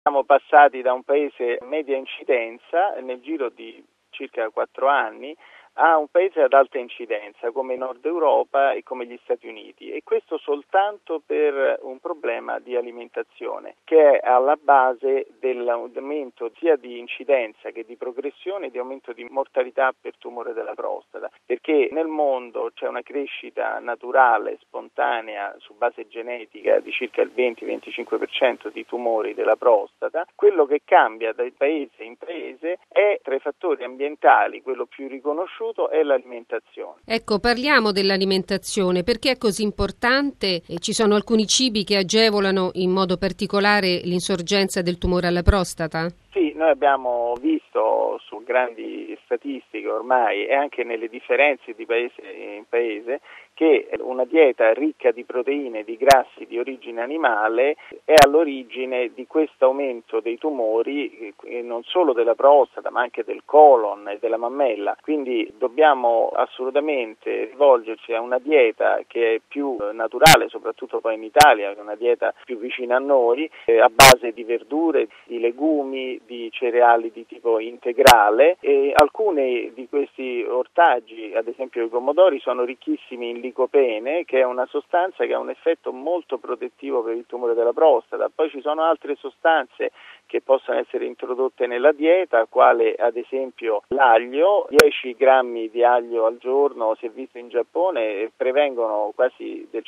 Siamo passati da un paese media incidenza nel giro di circa 4 anni a un paese ad alta incidenza come Nord Europa e come gli Stati Uniti, e questo soltanto per un problema di alimentazione che è alla base dell'aumento sia di incidenza che di progressione e di aumento di mortalità per tumore della prostata, perché nel mondo c'è una crescita naturale, spontanea, su base genetica di circa il 20-25% di tumori della prostata. Quello che cambia da paese in paese è, tra i fattori ambientali, quello più riconosciuto è l'alimentazione. Ecco, parliamo dell'alimentazione. Perché è così importante? E ci sono alcuni cibi che agevolano in modo particolare l'insorgenza del tumore alla prostata? Sì, noi abbiamo visto su grandi statistiche ormai e anche nelle differenze di paese in paese che una dieta ricca di proteine e di grassi di origine animale è all'origine di questo aumento dei tumori, non solo della prostata ma anche del colon e della mammella. Quindi dobbiamo assolutamente rivolgerci a una dieta che è più naturale, soprattutto poi in Italia, che è una dieta più vicina a noi, a base di verdure, di legumi, di cereali di tipo integrale, e alcuni di questi ortaggi, ad esempio i pomodori, sono ricchissimi in licopene, che è una sostanza che ha un effetto molto protettivo per il tumore della prostata. Poi ci sono altre sostanze che possono essere introdotte nella dieta, quale ad esempio l'aglio. 10 grammi di aglio al giorno, si è visto in Giappone, prevengono quasi del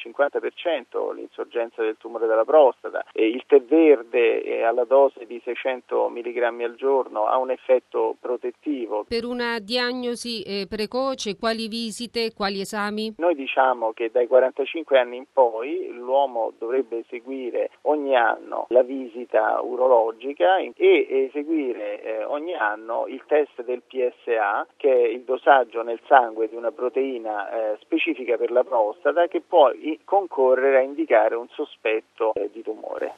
50% l'insorgenza del tumore della prostata. E il tè verde alla dose di 600 milligrammi al giorno ha un effetto protettivo. Per una diagnosi precoce, quali visite, quali esami? Noi diciamo che dai 45 anni in poi l'uomo dovrebbe eseguire ogni anno la visita urologica e eseguire ogni anno il test del PSA, che è il dosaggio nel sangue di una proteina specifica per la prostata, che può concorrere a indicare un sospetto di tumore.